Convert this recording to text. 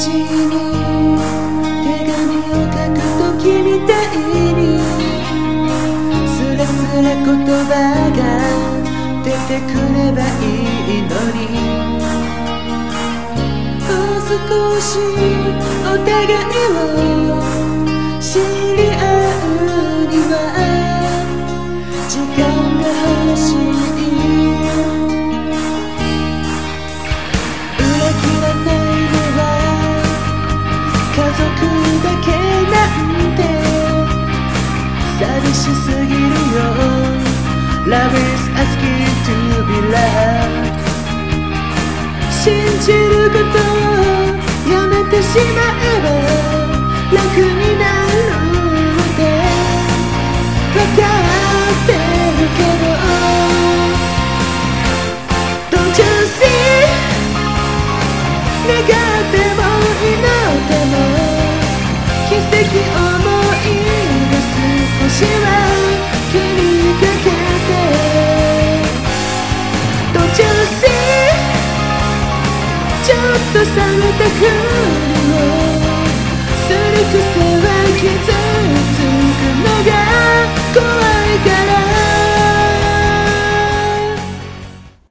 ちに手紙を書くときみたいにスラスラ言葉が出てくればいいのに、もう少しお互いを知り合うには時間が欲しい。裏切らないのは家族だけなんて寂しすぎるよ。 Love is asking to be loved。 信じることをやめてしまえば楽になるって分かってるけど Don't you see 願っても祈っても奇跡思い出す星は気にかけて Don't you see ちょっと冷めたふりをする癖は傷つくのが怖い。